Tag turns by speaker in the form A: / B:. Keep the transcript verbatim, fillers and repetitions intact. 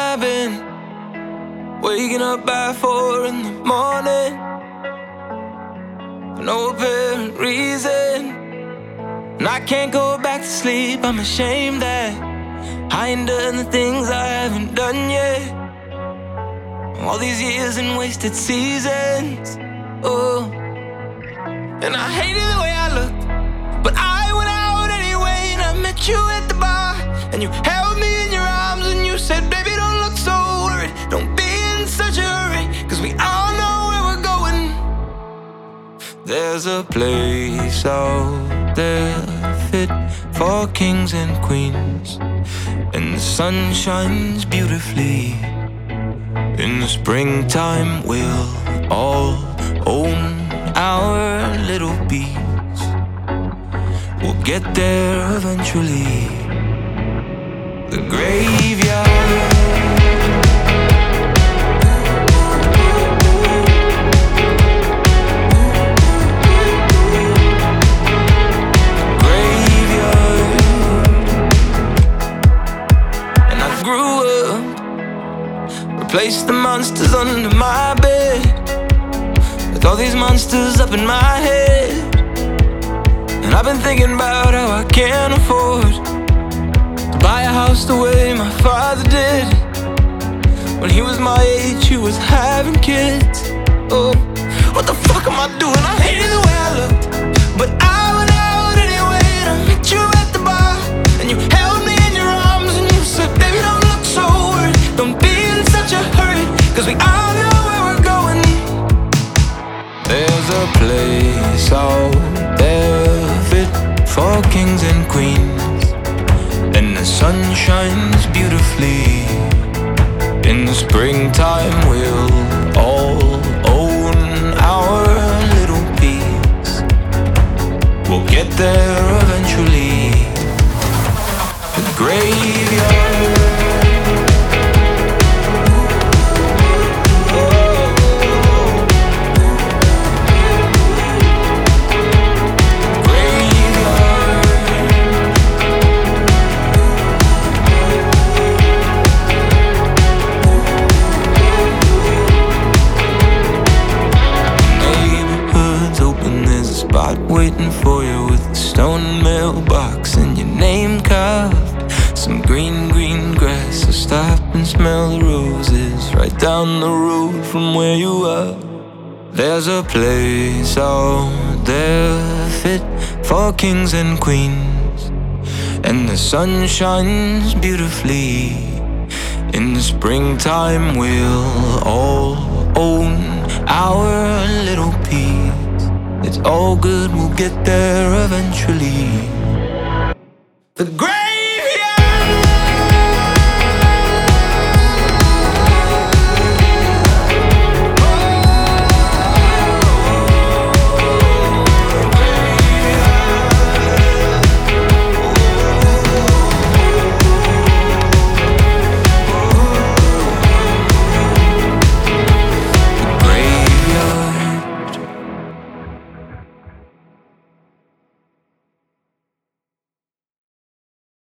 A: I've been waking up by four in the morning for no apparent reason, and I can't go back to sleep. I'm ashamed that I ain't done the things I haven't done yet. All these years and wasted seasons. Oh, and I hated the way I looked, but I went out anyway. And I met you at the bar, and you held me in your arms, and you said, baby, don't look so worried, don't be in such a hurry, cause we all know where we're going. There's a place out there fit for kings and queens, and the sun shines beautifully. In the springtime we'll all own our little beach. We'll get there eventually. The graveyard. Graveyard. And I grew up, replaced the monsters under my bed with all these monsters up in my head. And I've been thinking about how I can't afford to buy a house the way my father did. When he was my age, he was having kids. Oh, what the fuck am I doing? I hated the way I looked, but I went out anyway. And I met you at the bar, and you held me in your arms, and you said, baby, don't look so worried, don't be in such a hurry, cause we all know where we're going. There's a place out there fit for kings and queens, and the sun shines beautifully. In the springtime we'll all own our little piece. We'll get there eventually. The graveyard. Waiting for you with a stone mailbox and your name carved. Some green, green grass, so stop and smell the roses right down the road from where you are. There's a place out there fit for kings and queens, and the sun shines beautifully. In the springtime we'll all own our little piece. It's all good, we'll get there eventually. The great